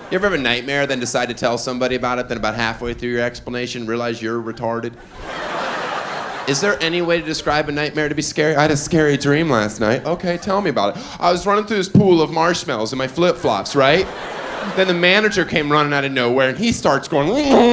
You ever have a nightmare, then decide to tell somebody about it, then about halfway through your explanation realize you're retarded? Is there any way to describe a nightmare to be scary? I had a scary dream last night. Okay, tell me about it. I was running through this pool of marshmallows in my flip-flops, right? Then the manager came running out of nowhere, and he starts going...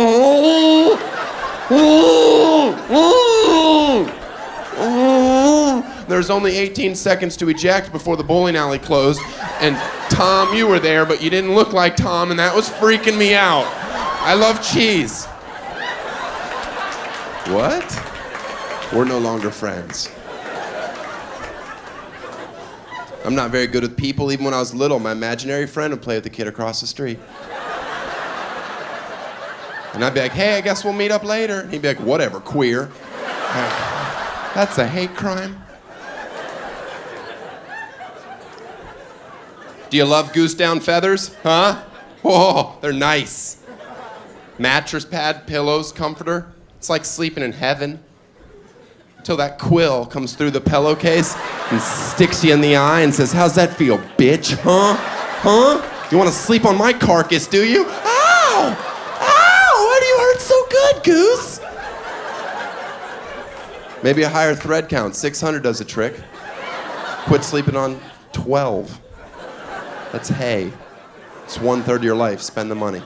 There's only 18 seconds to eject before the bowling alley closed, and Tom, you were there, but you didn't look like Tom, and that was freaking me out. I love cheese. What? We're no longer friends. I'm not very good with people. Even when I was little, my imaginary friend would play with the kid across the street. And I'd be like, hey, I guess we'll meet up later. And he'd be like, whatever, queer. That's a hate crime. Do you love goose down feathers? Huh? Whoa, they're nice. Mattress pad, pillows, comforter. It's like sleeping in heaven. Until that quill comes through the pillowcase and sticks you in the eye and says, how's that feel, bitch? Huh? Huh? You want to sleep on my carcass, do you? Ow! Ow! Why do you hurt so good, Goose? Maybe a higher thread count. 600 does a trick. Quit sleeping on 12. That's hay. It's 1/3 of your life. Spend the money.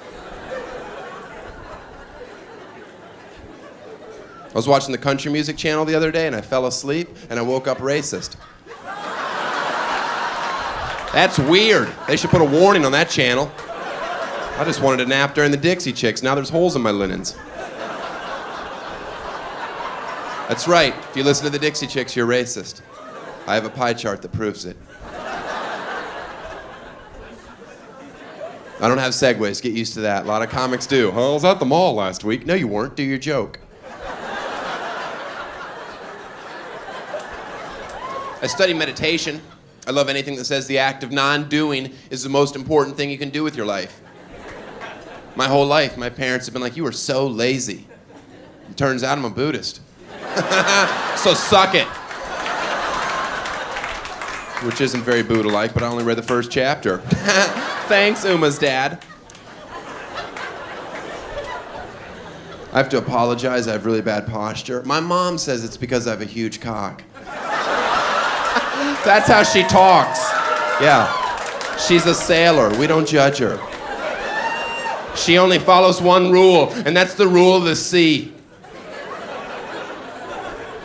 I was watching the country music channel the other day and I fell asleep and I woke up racist. That's weird. They should put a warning on that channel. I just wanted to nap during the Dixie Chicks. Now there's holes in my linens. That's right. If you listen to the Dixie Chicks, you're racist. I have a pie chart that proves it. I don't have segues. Get used to that. A lot of comics do. Oh, I was at the mall last week. No, you weren't. Do your joke. I study meditation. I love anything that says the act of non-doing is the most important thing you can do with your life. My whole life, my parents have been like, you are so lazy. It turns out I'm a Buddhist. So suck it. Which isn't very Buddha-like, but I only read the first chapter. Thanks, Uma's dad. I have to apologize. I have really bad posture. My mom says it's because I have a huge cock. That's how she talks. Yeah. She's a sailor. We don't judge her. She only follows one rule, and that's the rule of the sea.